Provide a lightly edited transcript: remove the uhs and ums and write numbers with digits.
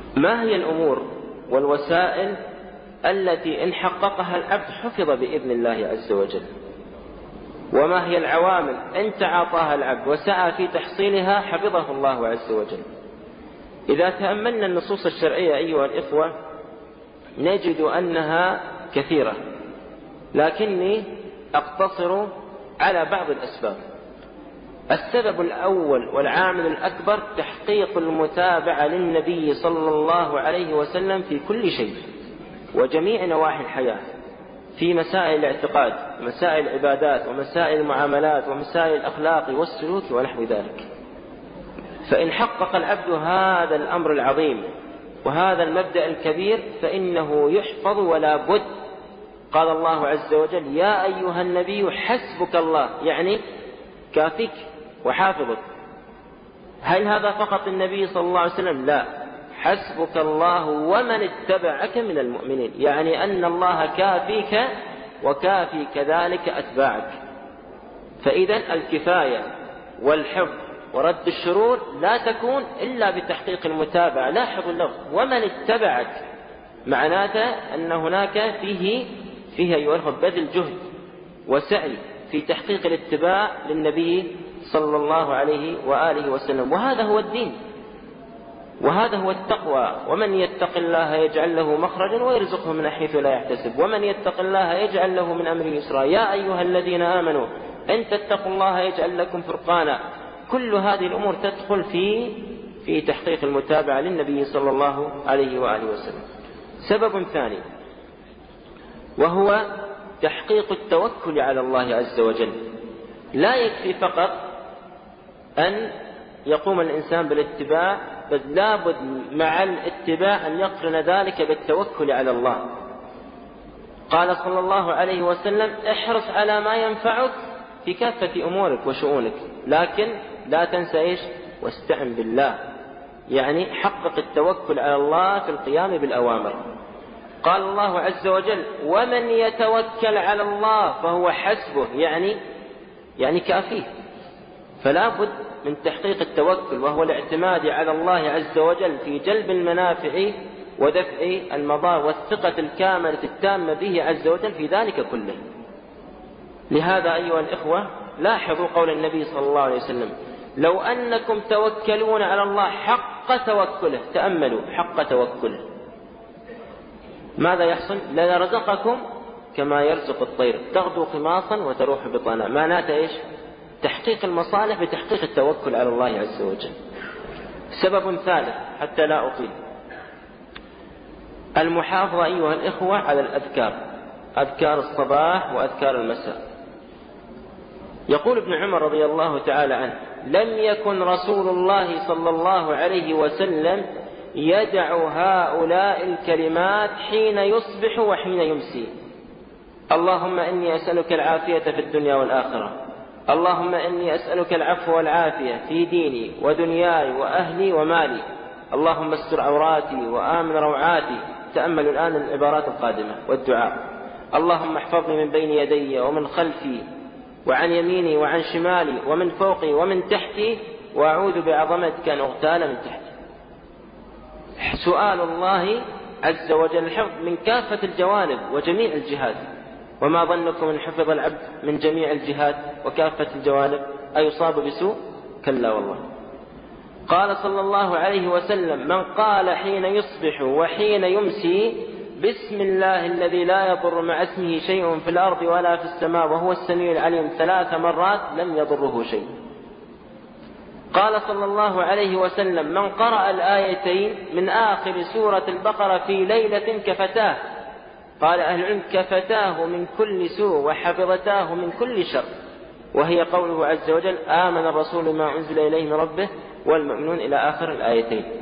ما هي الأمور والوسائل التي إن حققها العبد حفظ بإذن الله عز وجل؟ وما هي العوامل إن تعاطاها العبد وسعى في تحصيلها حفظه الله عز وجل؟ إذا تأملنا النصوص الشرعية أيها الإخوة نجد أنها كثيرة، لكني أقتصر على بعض الأسباب. السبب الأول والعامل الأكبر تحقيق المتابعة للنبي صلى الله عليه وسلم في كل شيء وجميع نواحي الحياة، في مسائل الاعتقاد ومسائل العبادات ومسائل المعاملات ومسائل الأخلاق والسلوك ونحو ذلك. فإن حقق العبد هذا الأمر العظيم وهذا المبدأ الكبير فإنه يحفظ ولا بد. قال الله عز وجل: يا أيها النبي حسبك الله، يعني كافيك وحافظك. هل هذا فقط النبي صلى الله عليه وسلم؟ لا، حسبك الله ومن اتبعك من المؤمنين، يعني أن الله كافيك وكافي كذلك أتباعك. فإذا الكفاية والحفظ ورد الشرور لا تكون إلا بتحقيق المتابعة. لاحظوا اللفظ ومن اتبعك، معناته أن هناك فيها يرغب بذل جهد وسعي في تحقيق الاتباع للنبي صلى الله عليه وآله وسلم، وهذا هو الدين وهذا هو التقوى. ومن يتق الله يجعل له مخرجا ويرزقه من حيث لا يحتسب، ومن يتق الله يجعل له من أمره يسرا. يا أيها الذين آمنوا إن تتقوا الله يجعل لكم فرقانا. كل هذه الأمور تدخل في تحقيق المتابعة للنبي صلى الله عليه وآله وسلم. سبب ثاني وهو تحقيق التوكل على الله عز وجل. لا يكفي فقط أن يقوم الإنسان بالاتباع، بل لابد مع الاتباع أن يقرن ذلك بالتوكل على الله. قال صلى الله عليه وسلم: احرص على ما ينفعك في كافة أمورك وشؤونك، لكن لا تنسى واستعن بالله، يعني حقق التوكل على الله في القيام بالأوامر. قال الله عز وجل: ومن يتوكل على الله فهو حسبه، يعني كافيه. فلا بد من تحقيق التوكل وهو الاعتماد على الله عز وجل في جلب المنافع ودفع المضار، والثقة الكاملة التامة به عز وجل في ذلك كله. لهذا أيها الإخوة لاحظوا قول النبي صلى الله عليه وسلم: لو أنكم توكلون على الله حق توكله. تأملوا حق توكله، ماذا يحصل؟ لرزقكم كما يرزق الطير تغدو خماصا وتروح بطانا. معناته تحقيق المصالح بتحقيق التوكل على الله عز وجل. سبب ثالث حتى لا أطيل، المحافظة أيها الإخوة على الأذكار، أذكار الصباح وأذكار المساء. يقول ابن عمر رضي الله تعالى عنه: لم يكن رسول الله صلى الله عليه وسلم يدع هؤلاء الكلمات حين يصبح وحين يمسي: اللهم إني أسألك العافية في الدنيا والآخرة، اللهم إني أسألك العفو والعافية في ديني ودنياي وأهلي ومالي، اللهم استر عوراتي وآمن روعاتي. تأملوا الآن العبارات القادمة والدعاء: اللهم احفظني من بين يدي ومن خلفي وعن يميني وعن شمالي ومن فوقي ومن تحتي، وأعوذ بعظمتك أن أغتال من تحتي. سؤال الله عز وجل الحفظ من كافة الجوانب وجميع الجهات. وما ظنكم إن حفظ العبد من جميع الجهات وكافة الجوانب أيصاب بسوء؟ كلا والله. قال صلى الله عليه وسلم: من قال حين يصبح وحين يمسي بسم الله الذي لا يضر مع اسمه شيء في الأرض ولا في السماء وهو السميع العليم 3 مرات لم يضره شيء. قال صلى الله عليه وسلم: من قرأ الآيتين من آخر سورة البقرة في ليلة كفتاه، قال أهل العلم كفتاه من كل سوء وحفظتاه من كل شر، وهي قوله عز وجل: آمن الرسول ما أنزل إليه من ربه والمؤمنون إلى آخر الآيتين.